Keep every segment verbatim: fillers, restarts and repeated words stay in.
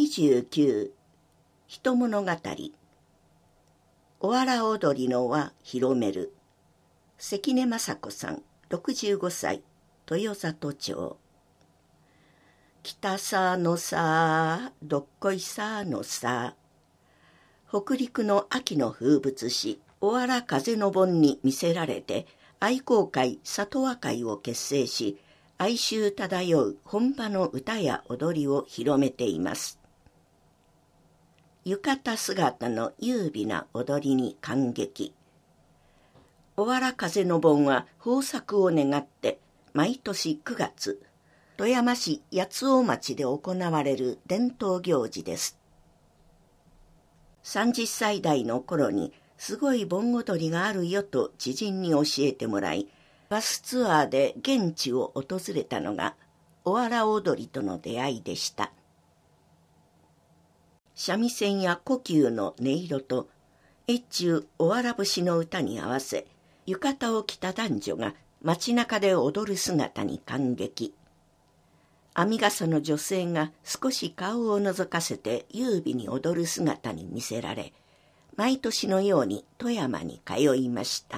にじゅうきゅう人物語おわら踊りの輪広める関根雅子さんろくじゅうごさい豊里町北さのさどっこいさのさ北陸の秋の風物詩おわら風の盆に魅せられて愛好会里和会を結成し哀愁漂う本場の歌や踊りを広めています。浴衣姿の優美な踊りに感激。おわら風の盆は豊作を願って毎年くがつ富山市八尾町で行われる伝統行事です。さんじゅっさい代の頃にすごい盆踊りがあるよと知人に教えてもらい、バスツアーで現地を訪れたのがおわら踊りとの出会いでした。三味線や胡弓の音色と越中おわら節の歌に合わせ浴衣を着た男女が街中で踊る姿に感激。編み笠の女性が少し顔を覗かせて優美に踊る姿に見せられ、毎年のように富山に通いました。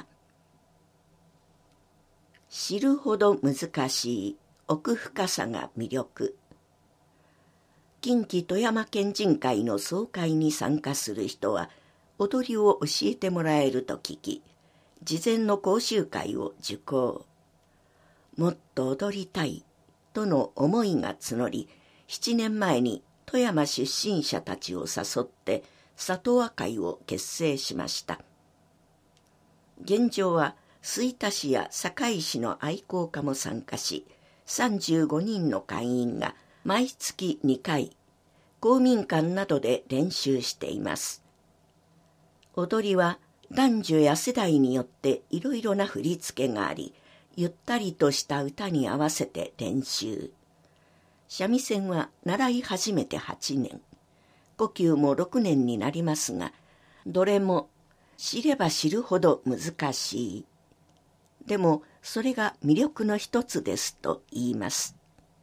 知るほど難しい奥深さが魅力。近畿富山県人会の総会に参加する人は踊りを教えてもらえると聞き、事前の講習会を受講。もっと踊りたいとの思いが募り、ななねんまえに富山出身者たちを誘って里和会を結成しました。現状は吹田市や堺市の愛好家も参加し、さんじゅうごにんの会員が毎月にかい、公民館などで練習しています。踊りは男女や世代によっていろいろな振り付けがあり、ゆったりとした歌に合わせて練習。三味線は習い始めてはちねん、胡弓もろくねんになりますが、どれも知れば知るほど難しい。でもそれが魅力の一つですと言います。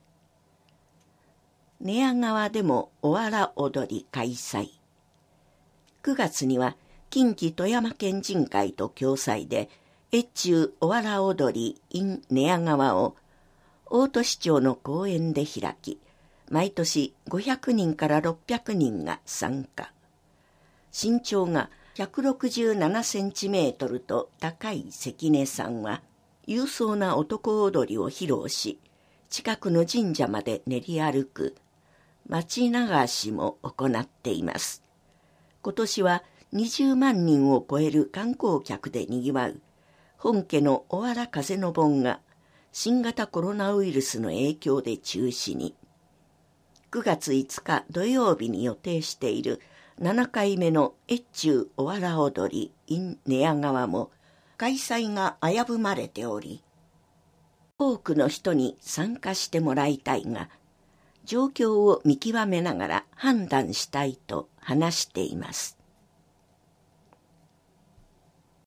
寝屋川でもおわら踊り開催。くがつには近畿富山県人会と共催で越中おわら踊り in 寝屋川を大戸市町の公園で開き、毎年ごひゃくにんからろっぴゃくにんが参加。身長がひゃくろくじゅうななセンチメートルと高い関根さんは勇壮な男踊りを披露し、近くの神社まで練り歩く町流しも行っています。今年はにじゅうまんにんを超える観光客でにぎわう本家のおわら風の盆が新型コロナウイルスの影響で中止に。くがついつか土曜日に予定しているななかいめの越中おわら踊り in 寝屋川も開催が危ぶまれており、多くの人に参加してもらいたいが、状況を見極めながら判断したいと話しています。